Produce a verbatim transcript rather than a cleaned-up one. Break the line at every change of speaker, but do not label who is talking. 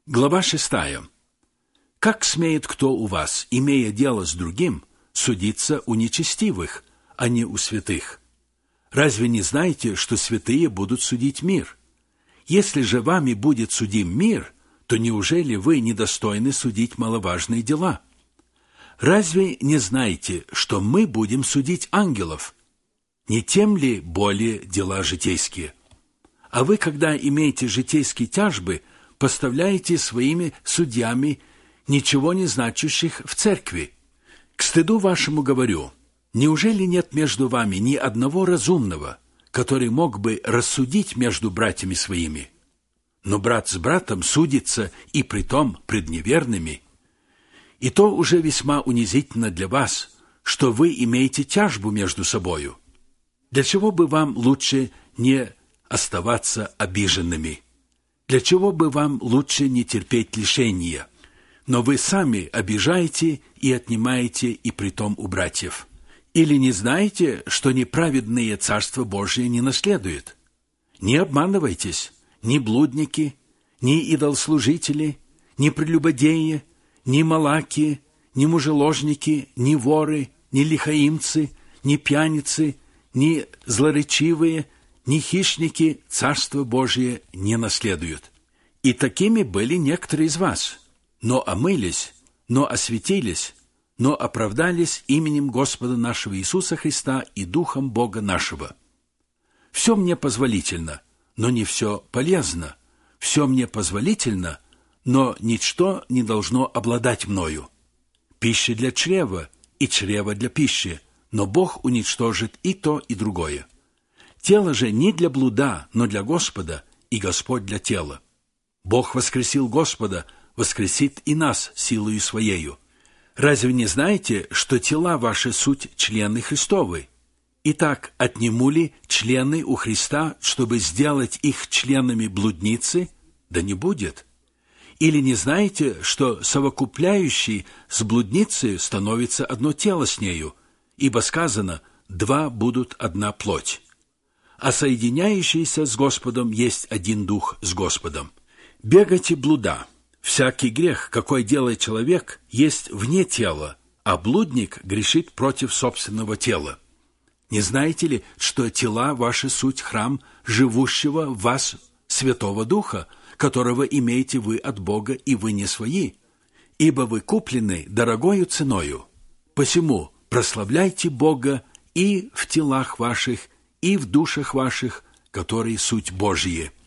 Глава шестая. Как смеет кто у вас, имея дело с другим, судиться у нечестивых, а не у святых? Разве не знаете, что святые будут судить мир? Если же вами будет судим мир, то неужели вы недостойны судить маловажные дела? Разве не знаете, что мы будем судить ангелов? Не тем ли более дела житейские? А вы, когда имеете житейские тяжбы, поставляете своими судьями ничего не значащих в церкви. К стыду вашему говорю, неужели нет между вами ни одного разумного, который мог бы рассудить между братьями своими? Но брат с братом судится, и притом пред неверными. И то уже весьма унизительно для вас, что вы имеете тяжбу между собою. Для чего бы вам лучше не оставаться обиженными? Для чего бы вам лучше не терпеть лишения? Но вы сами обижаете и отнимаете, и притом у братьев. Или не знаете, что неправедные Царство Божие не наследуют? Не обманывайтесь, ни блудники, ни идолослужители, ни прелюбодеи, ни малаки, ни мужеложники, ни воры, ни лихаимцы, ни пьяницы, ни злоречивые, ни хищники Царство Божие не наследуют. И такими были некоторые из вас, но омылись, но осветились, но оправдались именем Господа нашего Иисуса Христа и Духом Бога нашего. Все мне позволительно, но не все полезно. Все мне позволительно, но ничто не должно обладать мною. Пища для чрева, и чрево для пищи, но Бог уничтожит и то, и другое. Тело же не для блуда, но для Господа, и Господь для тела. Бог воскресил Господа, воскресит и нас силою Своею. Разве не знаете, что тела ваши суть члены Христовы? Итак, отниму ли члены у Христа, чтобы сделать их членами блудницы? Да не будет. Или не знаете, что совокупляющий с блудницей становится одно тело с нею, ибо сказано «два будут одна плоть». А соединяющийся с Господом есть один дух с Господом. Бегайте блуда. Всякий грех, какой делает человек, есть вне тела, а блудник грешит против собственного тела. Не знаете ли, что тела ваши суть храм живущего в вас Святого Духа, которого имеете вы от Бога, и вы не свои? Ибо вы куплены дорогою ценою. Посему прославляйте Бога и в телах ваших, и в душах ваших, которые суть Божьи.